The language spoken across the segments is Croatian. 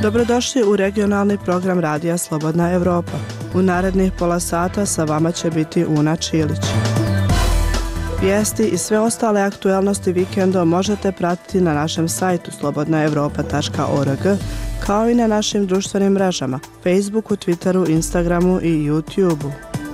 Dobrodošli u regionalni program Radija Slobodna Evropa. U narednih pola sata sa vama će biti Una Čilić. Vijesti i sve ostale aktuelnosti vikendom možete pratiti na našem sajtu slobodnaevropa.org, kao i na našim društvenim mrežama, Facebooku, Twitteru, Instagramu i YouTubeu.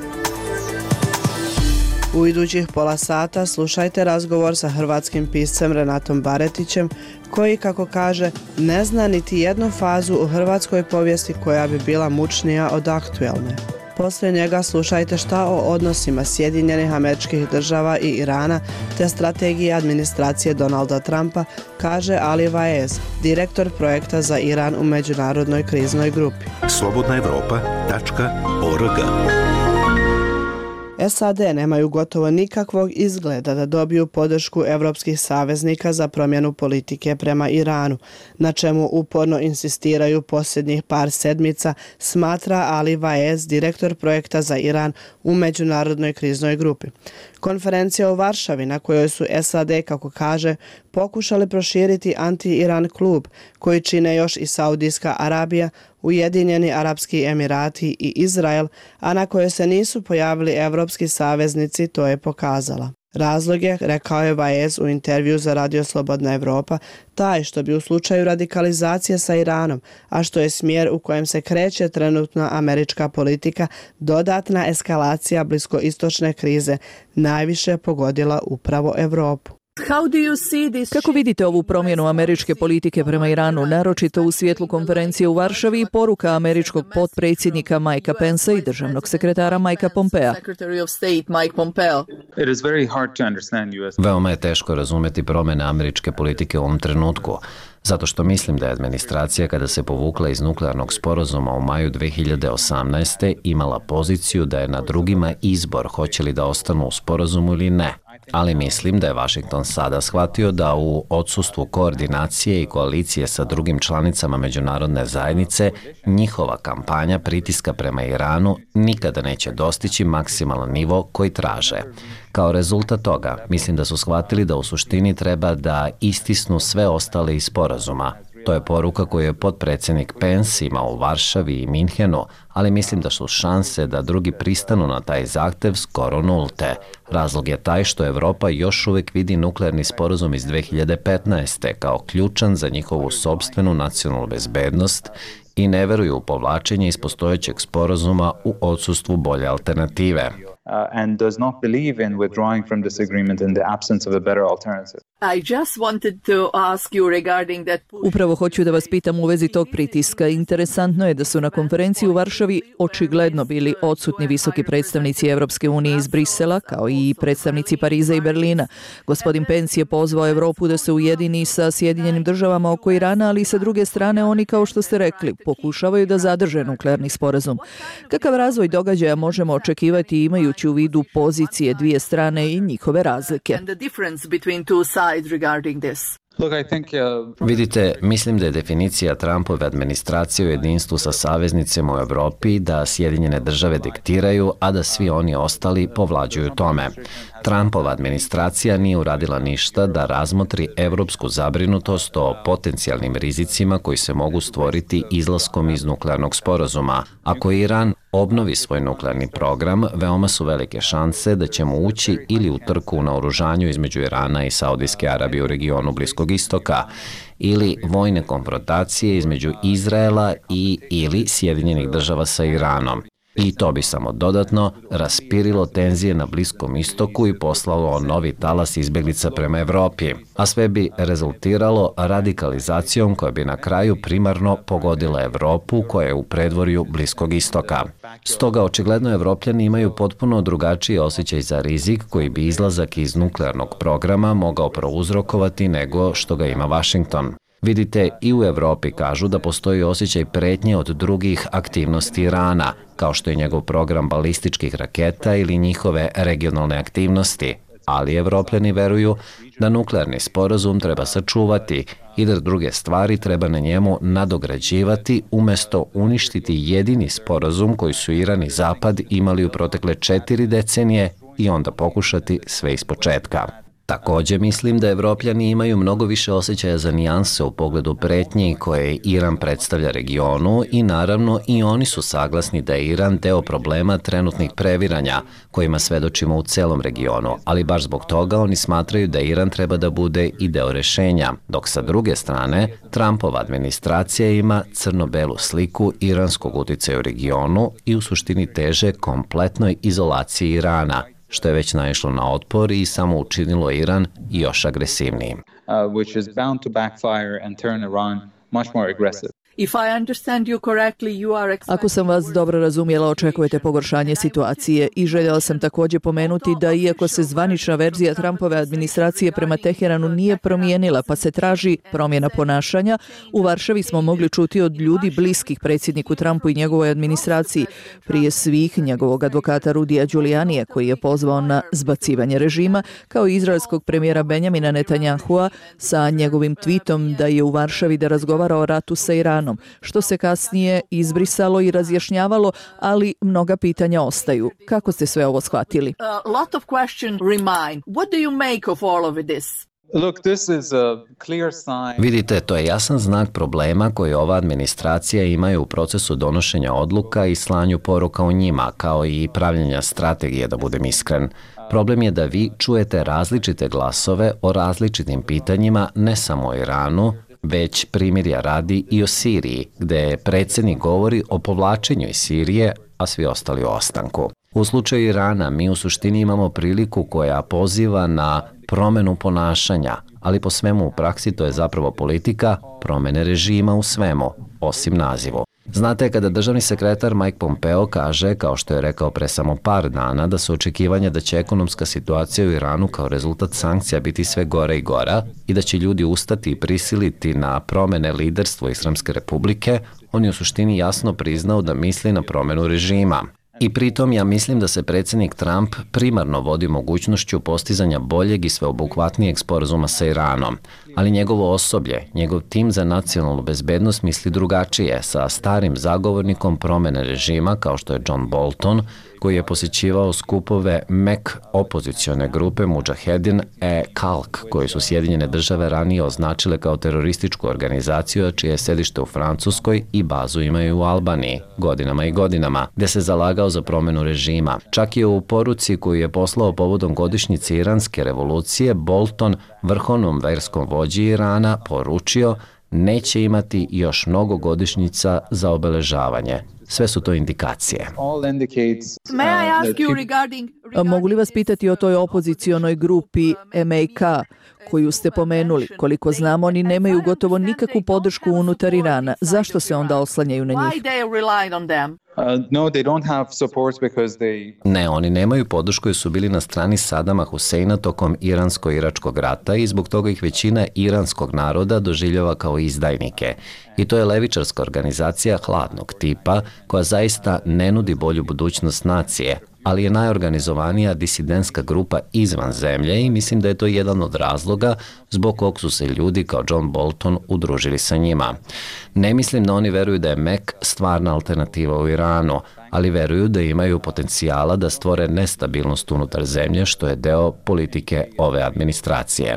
U idućih pola sata slušajte razgovor sa hrvatskim piscem Renatom Baretićem, koji, kako kaže, ne zna niti jednu fazu u hrvatskoj povijesti koja bi bila mučnija od aktuelne. Poslije njega slušajte šta o odnosima Sjedinjenih Američkih Država i Irana te strategije administracije Donalda Trumpa, kaže Ali Vaez, direktor projekta za Iran u Međunarodnoj kriznoj grupi. slobodnaevropa.org. SAD nemaju gotovo nikakvog izgleda da dobiju podršku evropskih saveznika za promjenu politike prema Iranu, na čemu uporno insistiraju posljednjih par sedmica, smatra Ali Vaez, direktor projekta za Iran u Međunarodnoj kriznoj grupi. Konferencija u Varšavi, na kojoj su SAD, kako kaže, pokušali proširiti anti-Iran klub, koji čine još i Saudijska Arabija, Ujedinjeni Arapski Emirati i Izrael, a na kojoj se nisu pojavili evropski saveznici, to je pokazala. Razlog je, rekao je Vaez u intervju za Radio Slobodna Evropa, taj što bi u slučaju radikalizacije sa Iranom, a što je smjer u kojem se kreće trenutna američka politika, dodatna eskalacija bliskoistočne krize najviše pogodila upravo Evropu. Kako vidite ovu promjenu američke politike prema Iranu, naročito u svjetlu konferencije u Varšavi i poruka američkog potpredsjednika Mikea Pencea i državnog sekretara Mikea Pompea? Veoma je teško razumjeti promjene američke politike u ovom trenutku, zato što mislim da je administracija kada se povukla iz nuklearnog sporazuma u maju 2018. imala poziciju da je na drugima izbor hoće li da ostanu u sporazumu ili ne. Ali mislim da je Washington sada shvatio da u odsustvu koordinacije i koalicije sa drugim članicama međunarodne zajednice, njihova kampanja pritiska prema Iranu nikada neće dostići maksimalan nivo koji traže. Kao rezultat toga, mislim da su shvatili da u suštini treba da istisnu sve ostale iz sporazuma. To je poruka koju je potpredsjednik Pence imao u Varšavi i Minhenu, ali mislim da su šanse da drugi pristanu na taj zahtev skoro nulte. Razlog je taj što Evropa još uvijek vidi nuklearni sporazum iz 2015. kao ključan za njihovu sopstvenu nacionalnu bezbednost i ne veruju u povlačenje iz postojećeg sporazuma u odsustvu bolje alternative. And does not believe in withdrawing from this agreement in the absence of a better alternative. Upravo hoću da vas pitam u vezi tog pritiska. Interesantno je da su na konferenciji u Varšavi očigledno bili odsutni visoki predstavnici Evropske unije iz Brisela, kao i predstavnici Pariza i Berlina. Gospodin Pence je pozvao Evropu da se ujedini sa Sjedinjenim Državama oko Irana, ali sa druge strane oni, kao što ste rekli, pokušavaju da zadrže nuklearni sporazum. Kakav razvoj događaja možemo očekivati imajući u vidu pozicije dvije strane i njihove razlike? Vidite, mislim da je definicija Trumpove administracije u jedinstvu sa saveznicima u Evropi da Sjedinjene Države diktiraju, a da svi oni ostali povlađuju tome. Trumpova administracija nije uradila ništa da razmotri evropsku zabrinutost o potencijalnim rizicima koji se mogu stvoriti izlaskom iz nuklearnog sporazuma. Ako Iran obnovi svoj nuklearni program, veoma su velike šanse da ćemo ući ili u trku u naoružanju između Irana i Saudijske Arabije u regionu Bliskog istoka, ili vojne konfrontacije između Izraela ili Sjedinjenih Država sa Iranom. I to bi samo dodatno raspirilo tenzije na Bliskom istoku i poslalo novi talas izbjeglica prema Evropi, a sve bi rezultiralo radikalizacijom koja bi na kraju primarno pogodila Evropu koja je u predvorju Bliskog istoka. Stoga očigledno Evropljani imaju potpuno drugačiji osjećaj za rizik koji bi izlazak iz nuklearnog programa mogao prouzrokovati nego što ga ima Washington. Vidite, i u Evropi kažu da postoji osjećaj pretnje od drugih aktivnosti Irana, kao što je njegov program balističkih raketa ili njihove regionalne aktivnosti, ali Evropljani veruju da nuklearni sporazum treba sačuvati i da druge stvari treba na njemu nadograđivati umjesto uništiti jedini sporazum koji su Iran i Zapad imali u protekle 4 decenije i onda pokušati sve ispočetka. Također mislim da Evropljani imaju mnogo više osjećaja za nijanse u pogledu pretnji koje Iran predstavlja regionu i naravno i oni su saglasni da je Iran deo problema trenutnih previranja kojima svedočimo u celom regionu, ali baš zbog toga oni smatraju da Iran treba da bude i deo rešenja, dok sa druge strane Trumpova administracija ima crno-belu sliku iranskog uticaja u regionu i u suštini teže kompletnoj izolaciji Irana, što je već naišlo na otpor i samo učinilo Iran još agresivnijim. Which is bound to backfire and turn Iran much more aggressive. Ako sam vas dobro razumjela, očekujete pogoršanje situacije i željela sam također pomenuti da iako se zvanična verzija Trumpove administracije prema Teheranu nije promijenila pa se traži promjena ponašanja, u Varšavi smo mogli čuti od ljudi bliskih predsjedniku Trumpu i njegovoj administraciji, prije svih njegovog advokata Rudija Giulianija koji je pozvao na zbacivanje režima, kao i izraelskog premijera Benjamina Netanyahua sa njegovim tweetom da je u Varšavi da razgovara o ratu sa Iranom, što se kasnije izbrisalo i razjašnjavalo, ali mnoga pitanja ostaju. Kako ste sve ovo shvatili? Vidite, to je jasan znak problema koji ova administracija ima u procesu donošenja odluka i slanju poruka o njima, kao i pravljenja strategije, da budem iskren. Problem je da vi čujete različite glasove o različitim pitanjima, ne samo o Iranu, već primirja radi i o Siriji, gde predsjednik govori o povlačenju iz Sirije, a svi ostali o ostanku. U slučaju Irana mi u suštini imamo priliku koja poziva na promjenu ponašanja, ali po svemu u praksi to je zapravo politika promjene režima u svemu, osim nazivu. Znate, kada državni sekretar Mike Pompeo kaže, kao što je rekao pre samo par dana, da su očekivanja da će ekonomska situacija u Iranu kao rezultat sankcija biti sve gora i gora i da će ljudi ustati i prisiliti na promjene liderstva Islamske republike, on je u suštini jasno priznao da misli na promjenu režima. I pritom ja mislim da se predsjednik Trump primarno vodi mogućnošću postizanja boljeg i sveobuhvatnijeg sporazuma sa Iranom, ali njegovo osoblje, njegov tim za nacionalnu bezbednost misli drugačije, sa starim zagovornikom promjene režima kao što je John Bolton, koji je posjećivao skupove MEK opozicione grupe Mujahedin Khalq, koji su Sjedinjene države ranije označile kao terorističku organizaciju, čije je sedište u Francuskoj i bazu imaju u Albaniji, godinama i godinama, gde se zalagao za promjenu režima. Čak i u poruci koju je poslao povodom godišnjice Iranske revolucije, Bolton, vrhovnom verskom vođi Irana, poručio neće imati još mnogo godišnjica za obeležavanje. Sve su to indikacije. Mogu li vas pitati o toj opozicionoj grupi MAK koju ste pomenuli? Koliko znamo, oni nemaju gotovo nikakvu podršku unutar Irana. Zašto se onda oslanjaju na njih? Ne, oni nemaju podršku jer su bili na strani Sadama Huseina tokom Iransko-Iračkog rata i zbog toga ih većina iranskog naroda doživljava kao izdajnike. I to je levičarska organizacija hladnog tipa koja zaista ne nudi bolju budućnost nacije, ali je najorganizovanija disidentska grupa izvan zemlje i mislim da je to jedan od razloga zbog kog su se ljudi kao John Bolton udružili sa njima. Ne mislim da oni veruju da je MEK stvarna alternativa u Iranu, ali veruju da imaju potencijala da stvore nestabilnost unutar zemlje, što je deo politike ove administracije.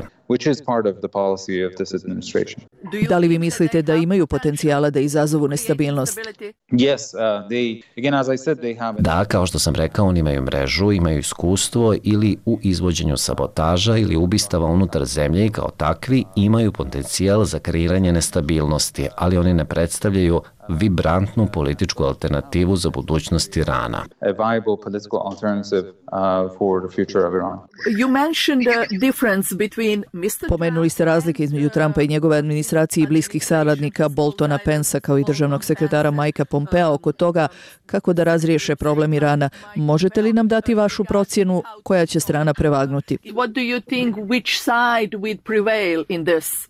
Da li vi mislite da imaju potencijala da izazovu nestabilnost? Da, kao što sam rekao, oni imaju mrežu, imaju iskustvo ili u izvođenju sabotaža ili ubistava unutar zemlje i kao takvi imaju potencijal za kreiranje nestabilnosti, ali oni ne predstavljaju vibrantnu političku alternativu za budućnost Irana. Pomenuli ste razlike između Trumpa i njegove administracije i bliskih saradnika Boltona, Pensa kao i državnog sekretara Mikea Pompea oko toga kako da razriješe problem Irana. Možete li nam dati vašu procjenu koja će strana prevagnuti? What do you think which side would prevail in this?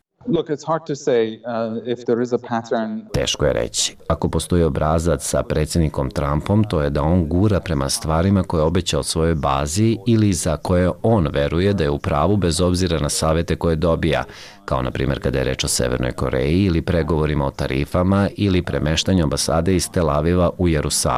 Teško je reći. Ako postoji obrazac sa predsjednikom Trumpom, to je da on gura prema stvarima koje je obećao svojoj bazi ili za koje on veruje da je u pravu bez obzira na savjete koje dobija, kao na primjer kada je reč o Severnoj Koreji ili pregovorima o tarifama ili premeštanju ambasade iz Tel Aviva u Jerusalim.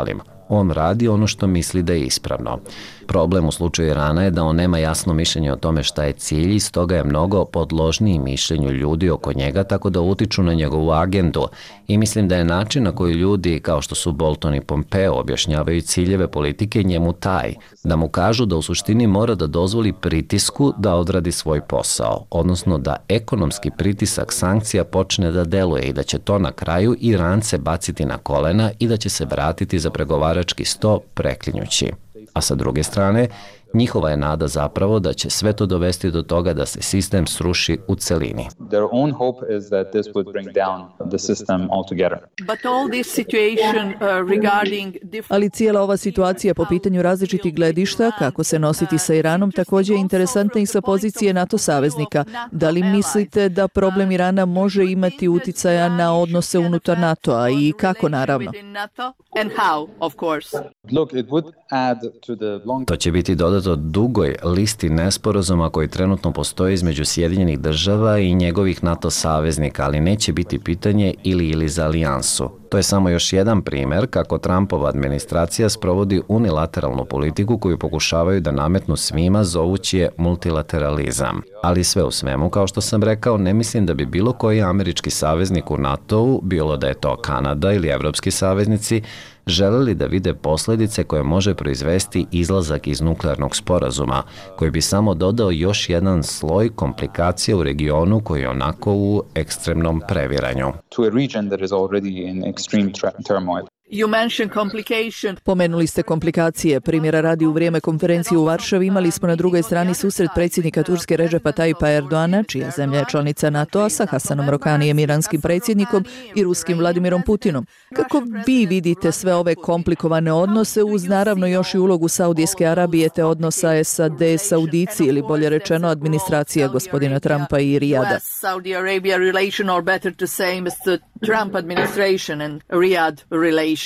On radi ono što misli da je ispravno. Problem u slučaju Irana je da on nema jasno mišljenje o tome šta je cilj i stoga je mnogo podložniji mišljenju ljudi oko njega, tako da utiču na njegovu agendu. I mislim da je način na koji ljudi, kao što su Bolton i Pompeo, objašnjavaju ciljeve politike njemu taj, da mu kažu da u suštini mora da dozvoli pritisku da odradi svoj posao, odnosno da ekonomski pritisak sankcija počne da deluje i da će to na kraju Irance baciti na kolena i da će se vratiti za pregovarački sto preklinjući. A sa druge strane, njihova je nada zapravo da će sve to dovesti do toga da se sistem sruši u celini. Their own hope is that this would bring down the system altogether. But all this situation regarding Ali cijela ova situacija po pitanju različitih gledišta, kako se nositi sa Iranom, također je interesantna i sa pozicije NATO saveznika. Da li mislite da problem Irana može imati uticaja na odnose unutar NATO-a i kako naravno? and how, of course. Look, it would add to the long... To će biti dodato dugoj listi nesporazuma koji trenutno postoji između Sjedinjenih država i njegovih NATO saveznika, ali neće biti pitanje ili za alijansu. To je samo još jedan primjer kako Trumpova administracija sprovodi unilateralnu politiku koju pokušavaju da nametnu svima, zovući je multilateralizam. Ali sve u svemu, kao što sam rekao, ne mislim da bi bilo koji američki saveznik u NATO-u, bilo da je to Kanada ili evropski saveznici, želeli da vide posljedice koje može proizvesti izlazak iz nuklearnog sporazuma, koji bi samo dodao još jedan sloj komplikacija u regionu koji je onako u ekstremnom previranju. to a region that is already in extreme turmoil. You mentioned complication. Pomenuli ste komplikacije. Primjera radi, u vrijeme konferencije u Varšavi imali smo na drugoj strani susret predsjednika Turske Redžepa Tayyipa Erdoana, čija zemlja je članica NATO-a, sa Hasanom Rohanijem, iranskim predsjednikom, i ruskim Vladimirom Putinom. Kako vi vidite sve ove komplikovane odnose uz naravno još i ulogu Saudijske Arabije te odnosa SAD-Saudici, ili bolje rečeno administracija gospodina Trumpa i Rijada? Saudi Arabia relation, or better to say, Mr. Trump administration and Riyadh relations.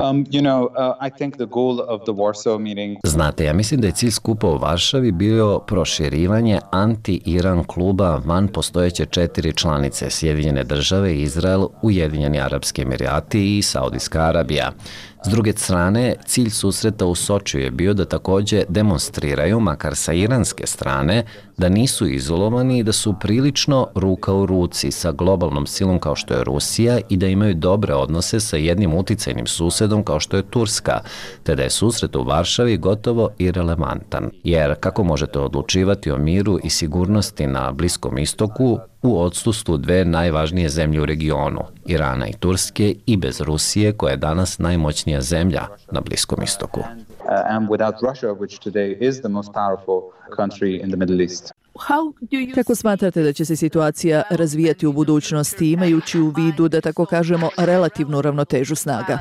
I think the goal of the Warsaw meeting... Znate, ja mislim da je cilj skupa u Varšavi bio proširivanje anti-Iran kluba van postojeće 4 članice: Sjedinjene države, Izrael, Ujedinjeni Arapski Emirati i Saudijska Arabija. S druge strane, cilj susreta u Sočiju je bio da također demonstriraju, makar sa iranske strane, da nisu izolovani i da su prilično ruka u ruci sa globalnom silom kao što je Rusija i da imaju dobre odnose sa jednim uticajnim susedom kao što je Turska, te da je susret u Varšavi gotovo irelevantan. Jer kako možete odlučivati o miru i sigurnosti na Bliskom istoku u odsustvu dve najvažnije zemlje u regionu, Irana i Turske, i bez Rusije, koja je danas najmoćnija zemlja na Bliskom istoku? And without Russia, which today is the most powerful country in the Middle East. Kako smatrate da će se situacija razvijati u budućnosti, imajući u vidu, da tako kažemo, relativnu ravnotežu snaga?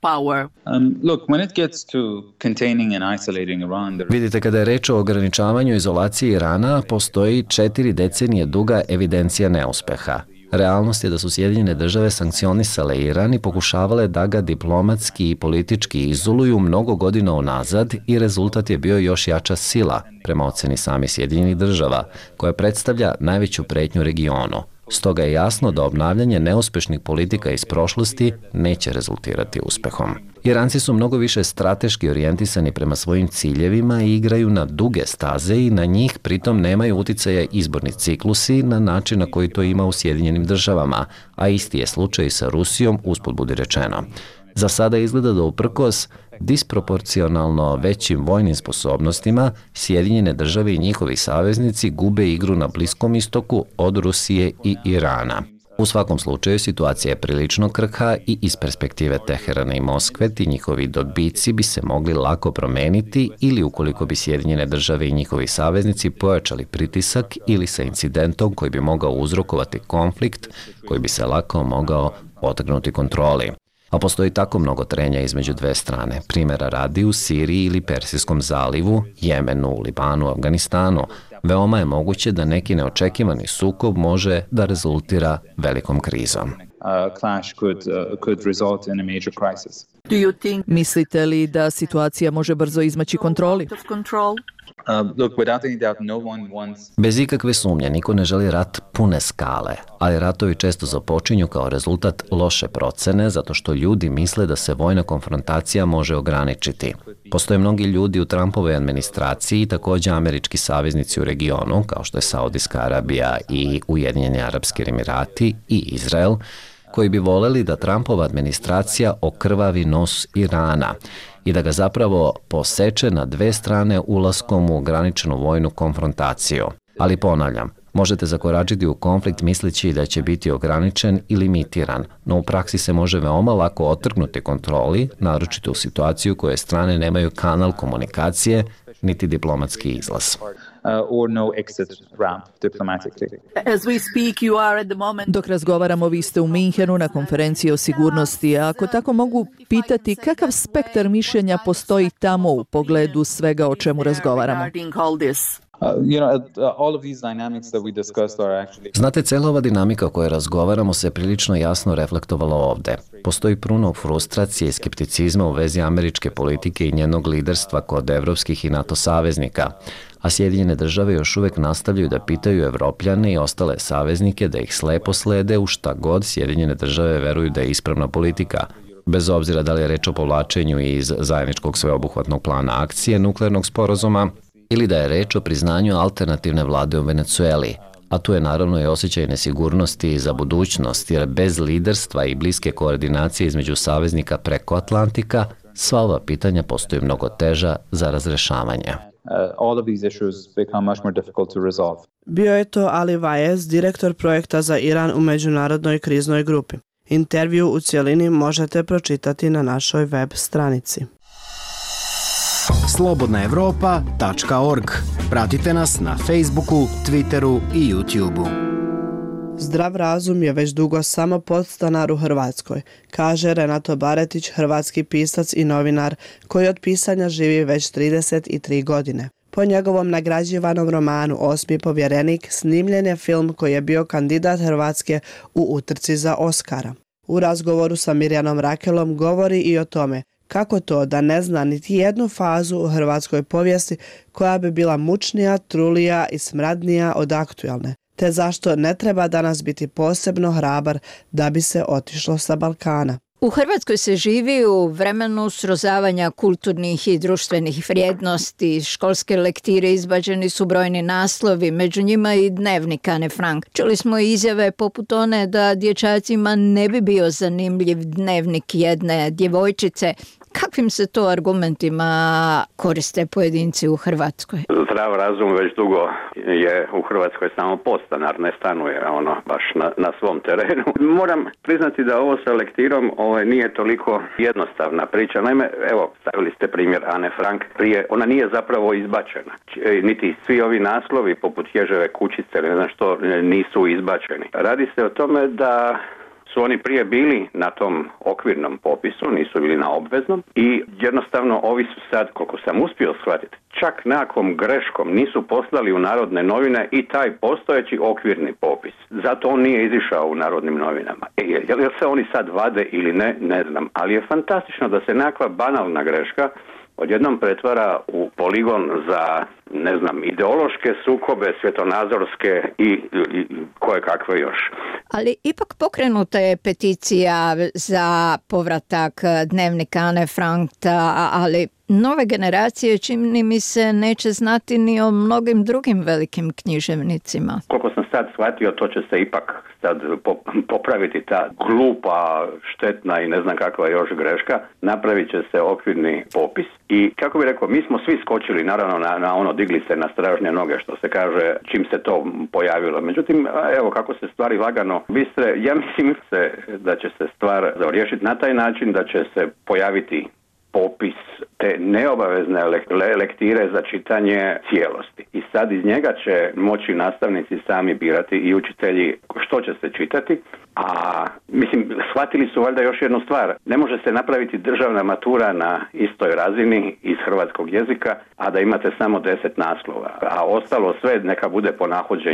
Look, when it gets to containing and isolating Iran... Vidite, kada je reč o ograničavanju izolaciji Irana, postoji 4 decenije duga evidencija neuspeha. Realnost je da su Sjedinjene države sankcionisale Iran i pokušavale da ga diplomatski i politički izoluju mnogo godina unazad, i rezultat je bio još jača sila, prema oceni samih Sjedinjenih država, koja predstavlja najveću pretnju regionu. Stoga je jasno da obnavljanje neuspešnih politika iz prošlosti neće rezultirati uspehom. Iranci su mnogo više strateški orijentisani prema svojim ciljevima i igraju na duge staze, i na njih pritom nemaju uticaja izborni ciklusi na način na koji to ima u Sjedinjenim državama, a isti je slučaj sa Rusijom, usput budi rečeno. Za sada izgleda da uprkos disproporcionalno većim vojnim sposobnostima, Sjedinjene države i njihovi saveznici gube igru na Bliskom istoku od Rusije i Irana. U svakom slučaju, situacija je prilično krhka i iz perspektive Teherana i Moskve ti njihovi dobici bi se mogli lako promeniti, ili ukoliko bi Sjedinjene države i njihovi saveznici pojačali pritisak ili sa incidentom koji bi mogao uzrokovati konflikt koji bi se lako mogao otrgnuti kontroli. A postoji tako mnogo trenja između dve strane. Primjera radi u Siriji ili Persijskom zalivu, Jemenu, Libanu, Afganistanu. Veoma je moguće da neki neočekivani sukob može da rezultira velikom krizom. Clash could result in a major crisis. Mislite li da situacija može brzo izmaći kontroli? Bez ikakve sumnje, niko ne želi rat pune skale, ali ratovi često započinju kao rezultat loše procene zato što ljudi misle da se vojna konfrontacija može ograničiti. Postoje mnogi ljudi u Trumpovoj administraciji i također američki saveznici u regionu, kao što je Saudijska Arabija i Ujedinjeni Arapski Emirati i Izrael, koji bi voleli da Trumpova administracija okrvavi nos Irana i da ga zapravo poseče na dve strane ulaskom u ograničenu vojnu konfrontaciju. Ali ponavljam, možete zakoračiti u konflikt misleći da će biti ograničen i limitiran, no u praksi se može veoma lako otrgnuti kontroli, naročito u situaciju koje strane nemaju kanal komunikacije niti diplomatski izlaz. Dok razgovaramo, vi ste u Minhenu na konferenciji o sigurnosti, a ako tako mogu pitati, kakav spektar mišljenja postoji tamo u pogledu svega o čemu razgovaramo? Znate, cijela ova dinamika o kojoj razgovaramo se prilično jasno reflektovala ovdje. Postoji puno frustracije i skepticizma u vezi američke politike i njenog liderstva kod evropskih i NATO saveznika, a Sjedinjene države još uvijek nastavljaju da pitaju Evropljane i ostale saveznike da ih slepo slede u šta god Sjedinjene države veruju da je ispravna politika, bez obzira da li je reč o povlačenju iz zajedničkog sveobuhvatnog plana akcije, nuklearnog sporazuma, ili da je reč o priznanju alternativne vlade u Venecueli, a tu je naravno i osjećaj nesigurnosti za budućnost, jer bez liderstva i bliske koordinacije između saveznika preko Atlantika, sva ova pitanja postaju mnogo teža za razrešavanje. Bio je to Ali Vaez, direktor projekta za Iran u Međunarodnoj kriznoj grupi. Intervju u cjelini možete pročitati na našoj web stranici. slobodnaevropa.org. Pratite nas na Facebooku, Twitteru i YouTubeu. Zdrav razum je već dugo samo podstanar u Hrvatskoj, kaže Renato Baretić, hrvatski pisac i novinar koji od pisanja živi već 33 godine. Po njegovom nagrađivanom romanu Osmi povjerenik snimljen je film koji je bio kandidat Hrvatske u utrci za Oskara. U razgovoru sa Mirjanom Rakelom govori i o tome kako to da ne zna niti jednu fazu u hrvatskoj povijesti koja bi bila mučnija, trulija i smradnija od aktualne, te zašto ne treba danas biti posebno hrabar da bi se otišlo sa Balkana. U Hrvatskoj se živi u vremenu srozavanja kulturnih i društvenih vrijednosti. Školske lektire izbačeni su brojni naslovi, među njima i dnevnik Ane Frank. Čuli smo izjave poput one da dječacima ne bi bio zanimljiv dnevnik jedne djevojčice. Kakvim se to argumentima koriste pojedinci u Hrvatskoj? Zdrav razum već dugo je u Hrvatskoj samo podstanar, ne stanuje baš na svom terenu. Moram priznati da ovo sa lektirom nije toliko jednostavna priča. Naime, evo, stavili ste primjer Ane Frank prije, ona nije zapravo izbačena. Niti svi ovi naslovi poput Ježeve kućice, ne znam što, nisu izbačeni. Radi se o tome da su oni prije bili na tom okvirnom popisu, nisu bili na obveznom i jednostavno ovi su sad, koliko sam uspio shvatiti, čak nekakvom greškom nisu poslali u Narodne novine i taj postojeći okvirni popis. Zato on nije izišao u Narodnim novinama. Jel se oni sad vade ili ne, ne znam, ali je fantastično da se nekakva banalna greška odjednom pretvara u poligon za, ne znam, ideološke sukobe, svjetonazorske i koje kakve još. Ali ipak pokrenuta je peticija za povratak dnevnika Ane Frank, ali nove generacije, čini mi se, neće znati ni o mnogim drugim velikim književnicima. Koliko sam sad shvatio, to će se ipak sad popraviti ta glupa, štetna i ne znam kakva još greška. Napravit će se okvirni popis i, kako bi rekao, mi smo svi skočili naravno na ono, digli se na stražnje noge, što se kaže, čim se to pojavilo. Međutim, evo kako se stvari lagano bistre, ja mislim da će se stvar riješiti na taj način da će se pojaviti popis te neobavezne lektire za čitanje cijelosti. I sad iz njega će moći nastavnici sami birati i učitelji što će se čitati, a mislim, shvatili su valjda još jednu stvar. Ne može se napraviti državna matura na istoj razini iz hrvatskog jezika, a da imate samo 10 naslova, a ostalo sve neka bude po nahođenju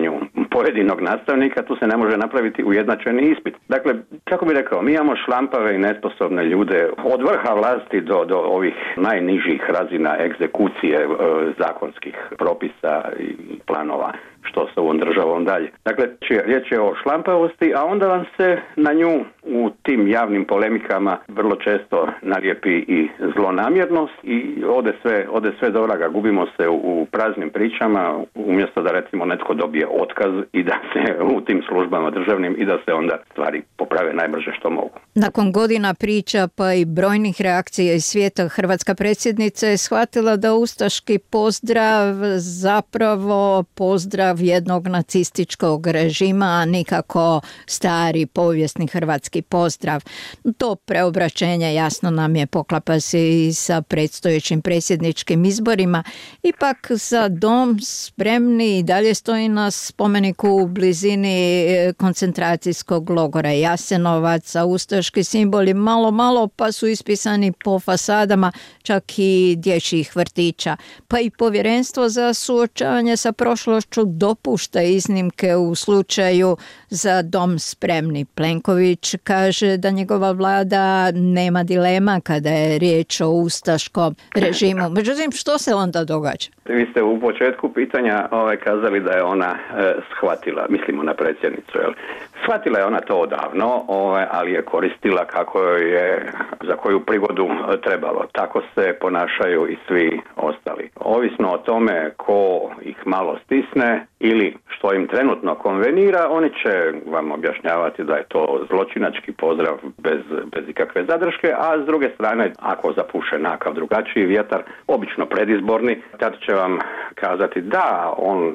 pojedinog nastavnika, tu se ne može napraviti ujednačeni ispit. Dakle, kako bih rekao, mi imamo šlampave i nesposobne ljude od vrha vlasti do ovih najnižih razina egzekucije zakonskih propisa i planova što s ovom državom dalje. Dakle, riječ je o šlampavosti, a onda vam se na nju u tim javnim polemikama vrlo često nalijepi i zlonamjernost i ode sve do vraga. Gubimo se u praznim pričama, umjesto da recimo netko dobije otkaz i da se u tim službama državnim i da se onda stvari poprave najbrže što mogu. Nakon godina priča pa i brojnih reakcija iz svijeta, hrvatska predsjednica je shvatila da ustaški pozdrav zapravo pozdrav jednog nacističkog režima, a nikako stari povijesni hrvatski pozdrav. To preobraćenje jasno nam je, poklapa se i sa predstojećim predsjedničkim izborima. Ipak za Dom spremni i dalje stoji na spomeniku u blizini koncentracijskog logora Jasenovac, a ustaški simboli malo pa su ispisani po fasadama čak i dječjih vrtića. Pa i Povjerenstvo za suočavanje sa prošlošću dopušta iznimke u slučaju za Dom spremni. Plenković kaže da njegova vlada nema dilema kada je riječ o ustaškom režimu. Međutim, što se onda događa? Vi ste u početku pitanja kazali da je ona shvatila, mislimo na predsjednicu, jel? Shvatila je ona to odavno, ali je koristila kako je za koju prigodu trebalo. Tako se ponašaju i svi ostali. Ovisno o tome ko ih malo stisne ili što im trenutno konvenira, oni će vam objašnjavati da je to zločinački pozdrav bez ikakve zadrške, a s druge strane, ako zapuše nakav drugačiji vjetar, obično predizborni, tad će vam kazati da, on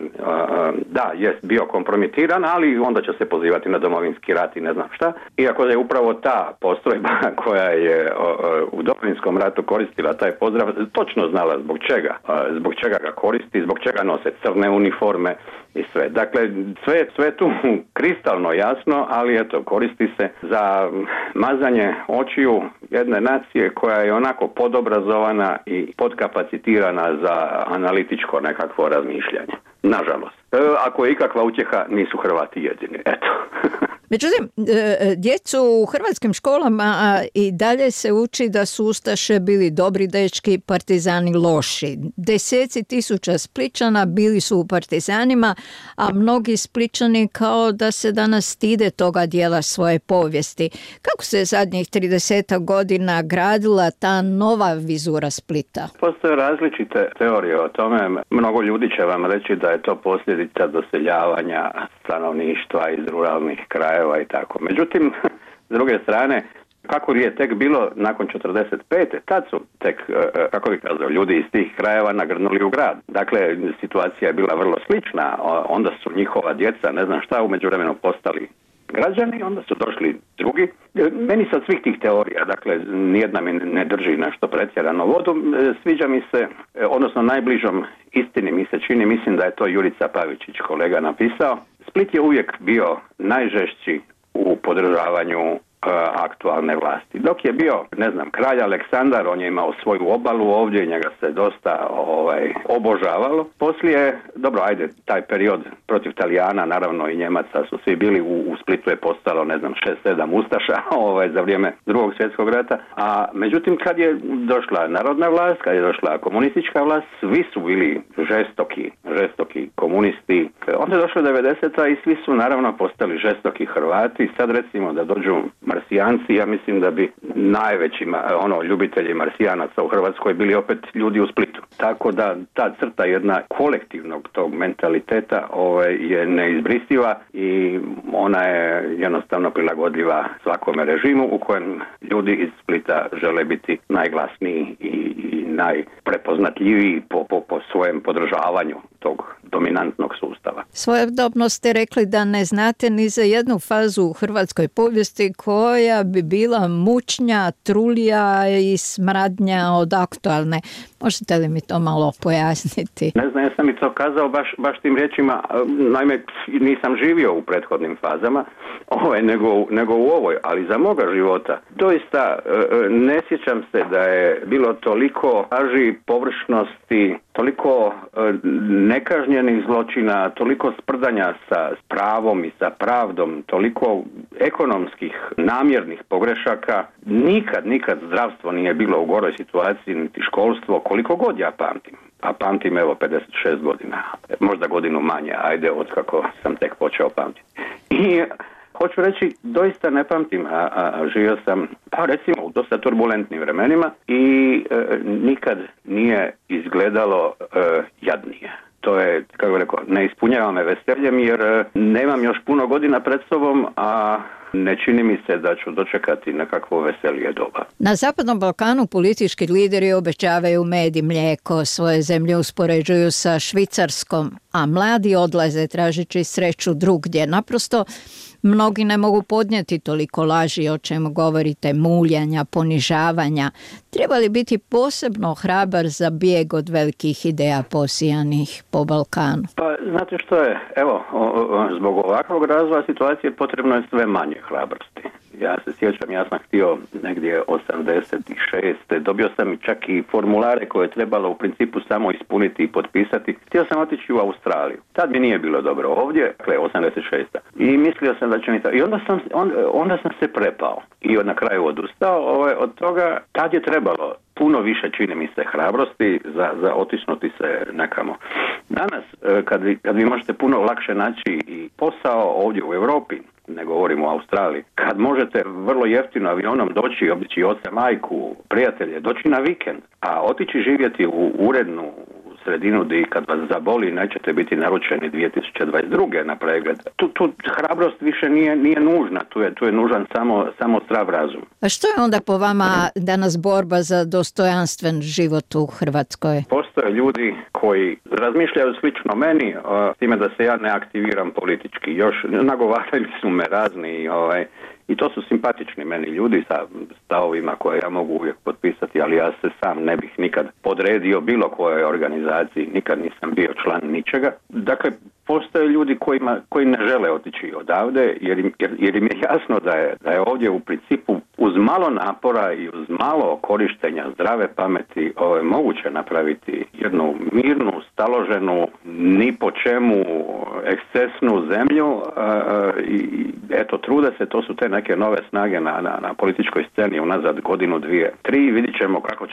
jest bio kompromitiran, ali onda će se pozivati na Domovinski rat i ne znam šta. Iako je upravo ta postrojba koja je u Domovinskom ratu koristila taj pozdrav, točno znala zbog čega ga koristi, zbog čega nose crne uniforme i sve. Dakle, sve tu kristalno jasno, ali eto, koristi se za mazanje očiju jedne nacije koja je onako podobrazovana i podkapacitirana za analitičko nekakvo razmišljanje. Nažalost. Ako je ikakva utjeha, nisu Hrvati jedini. Eto. Međutim, djecu u hrvatskim školama i dalje se uči da su ustaše bili dobri dečki, partizani loši. Deseci tisuća Splićana bili su u partizanima, a mnogi Splićani kao da se danas stide toga dijela svoje povijesti. Kako se zadnjih 30 godina gradila ta nova vizura Splita? Postoje različite teorije o tome. Mnogo ljudi će vam reći da je to posljedica doseljavanja stanovništva iz ruralnih krajeva i tako. Međutim, s druge strane, kako je tek bilo nakon 45. Tad su tek, kako bi kazao, ljudi iz tih krajeva nagrnuli u grad. Dakle, situacija je bila vrlo slična. Onda su njihova djeca, ne znam šta, u međuvremenu postali građani, onda su došli drugi. Meni sa svih tih teorija, dakle, nijedna mi ne drži nešto pretjerano vodu, sviđa mi se, odnosno najbližom istini mi se čini, mislim da je to Jurica Pavičić, kolega, napisao. Split je uvijek bio najžešći u podržavanju aktualne vlasti. Dok je bio, kralj Aleksandar, on je imao svoju obalu ovdje i njega se dosta obožavalo. Poslije, taj period protiv Talijana, naravno i Njemaca su svi bili, u Splitu je postalo, 6-7 ustaša za vrijeme Drugog svjetskog rata. A međutim, kad je došla narodna vlast, kad je došla komunistička vlast, svi su bili žestoki komunisti. Onda je došla 90-a i svi su naravno postali žestoki Hrvati. Sad recimo da dođu Marsijanci, ja mislim da bi najveći ljubitelji Marsijanaca u Hrvatskoj bili opet ljudi u Splitu. Tako da ta crta jedna kolektivnog tog mentaliteta je neizbrisiva i ona je jednostavno prilagodljiva svakome režimu u kojem ljudi iz Splita žele biti najglasniji i najprepoznatljiviji po svojem podržavanju tog dominantnog sustava. Svojedobno ste rekli da ne znate ni za jednu fazu u hrvatskoj povijesti koja bi bila mučnja, trulja i smradnja od aktualne. Možete li mi to malo pojasniti? Ne znam, ja sam mi to kazao baš tim riječima, naime nisam živio u prethodnim fazama, nego u ovoj, ali za moga života doista ne sjećam se da je bilo toliko laži, površnosti, toliko nekažnjenih zločina, toliko sprdanja sa pravom i sa pravdom, toliko ekonomskih namjernih pogrešaka. Nikad zdravstvo nije bilo u goroj situaciji, niti školstvo, koliko god ja pamtim. A pamtim 56 godina, možda godinu manje, ajde od kako sam tek počeo pamtiti. I hoću reći, doista ne pamtim, a živio sam, pa recimo, u dosta turbulentnim vremenima i nikad nije izgledalo jadnije. To je, kako bih rekao, ne ispunjava me veseljem jer nemam još puno godina pred sobom, a ne čini mi se da ću dočekati nekakvo veselije doba. Na Zapadnom Balkanu politički lideri obećavaju med i mlijeko, svoje zemlje uspoređuju sa Švicarskom, a mladi odlaze tražeći sreću drugdje. Naprosto mnogi ne mogu podnijeti toliko laži o čemu govorite, muljanja, ponižavanja. Treba li biti posebno hrabar za bijeg od velikih ideja posijanih po Balkanu? Pa znate što je, evo, zbog ovakvog razvoja situacije potrebno je sve manje hrabrosti. Ja se sjećam, ja sam htio negdje 86. Dobio sam čak i formulare koje je trebalo u principu samo ispuniti i potpisati. Htio sam otići u Australiju. Tad mi nije bilo dobro ovdje, dakle 86. I mislio sam da će mi to. I onda sam se prepao. I na kraju odustao od toga. Tad je trebalo puno više, čini mi se, hrabrosti za otisnuti se nekamo. Danas, kad vi možete puno lakše naći i posao ovdje u Europi, ne govorimo o Australiji, kad možete vrlo jeftino avionom doći, obići oca, majku, prijatelje, doći na vikend, a otići živjeti u urednu sredinu gdje kad vas zaboli nećete biti naručeni 2022. na pregled. Tu hrabrost više nije nužna, tu je nužan samo zdrav razum. A što je onda po vama danas borba za dostojanstven život u Hrvatskoj? Postoje ljudi koji razmišljaju slično meni, s time da se ja ne aktiviram politički. Još nagovarali su me razni i to su simpatični meni ljudi sa stavovima koje ja mogu uvijek potpisati, ali ja se sam ne bih nikad podredio bilo kojoj organizaciji, nikad nisam bio član ničega. Dakle, postoje ljudi koji ne žele otići odavde jer im je jasno da je ovdje u principu uz malo napora i uz malo korištenja zdrave pameti moguće napraviti jednu mirnu, staloženu, ni po čemu ekscesnu zemlju i eto, trude se, to su te neke nove snage na političkoj sceni unazad godinu, 2, 3, vidit ćemo kako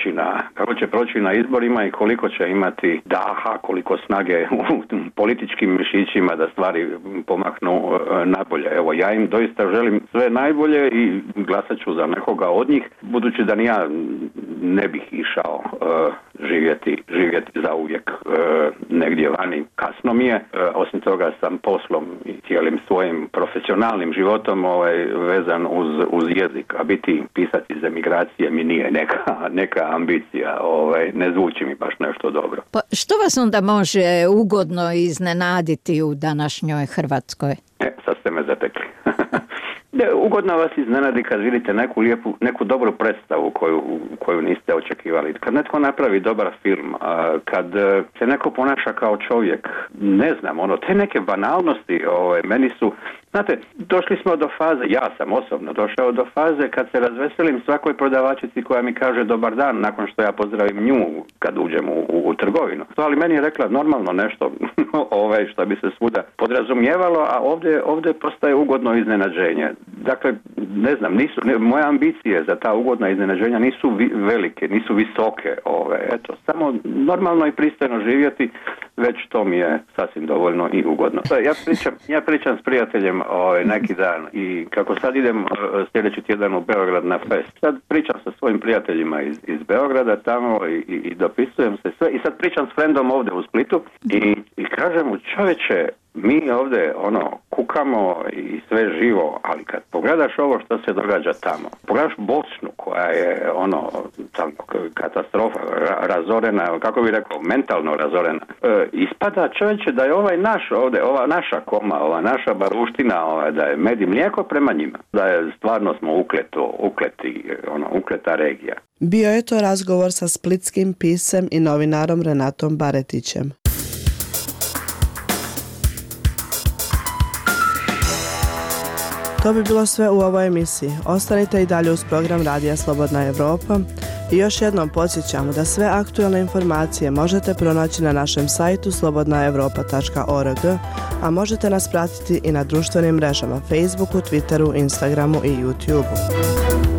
će proći na izborima i koliko će imati daha, koliko snage u političkim mišićima da stvari pomaknu nabolje. Evo, ja im doista želim sve najbolje i glasat ću za nekoga od njih, budući da ni ja ne bih išao živjeti zauvijek negdje vani. Kasno mi je, osim toga sam poslom i cijelim svojim profesionalnim životom vezan uz jezik, a pisati iz emigracije mi nije neka ambicija, ne zvuči mi baš nešto dobro. Pa što vas onda može ugodno iznenaditi u današnjoj Hrvatskoj? Sad ste me zatekli. Ugodno vas iznenadi kad vidite neku dobru predstavu koju niste očekivali. Kad netko napravi dobar film, kad se neko ponaša kao čovjek, ne znam, te neke banalnosti meni su, znate, došli smo do faze, ja sam osobno došao do faze kad se razveselim svakoj prodavačici koja mi kaže dobar dan nakon što ja pozdravim nju kad uđem u trgovinu. Ali meni je rekla normalno nešto što bi se svuda podrazumijevalo, a ovdje postaje ugodno iznenađenje. Dakle, ne znam, moje ambicije za ta ugodna iznenađenja nisu velike, nisu visoke. Samo normalno i pristojno živjeti, već to mi je sasvim dovoljno i ugodno. Ja pričam s prijateljem neki dan i kako sad idem sljedeći tjedan u Beograd na fest. Sad pričam sa svojim prijateljima iz Beograda tamo i dopisujem se sve. I sad pričam s frendom ovdje u Splitu i kažem mu, čoveče, Mi ovdje kukamo i sve živo, ali kad pogledaš ovo što se događa tamo, pogledaš Bosnu koja je katastrofa, razorena, kako bi rekao, mentalno razorena, ispada čovječe da je ovaj naš ovdje, ova naša koma, ova naša baruština, da je med i mlijeko prema njima, da je stvarno smo ukleta regija. Bio je to razgovor sa splitskim piscem i novinarom Renatom Baretićem. To bi bilo sve u ovoj emisiji. Ostanite i dalje uz program Radija Slobodna Evropa i još jednom podsjećamo da sve aktualne informacije možete pronaći na našem sajtu slobodnaevropa.org, a možete nas pratiti i na društvenim mrežama Facebooku, Twitteru, Instagramu i YouTubeu.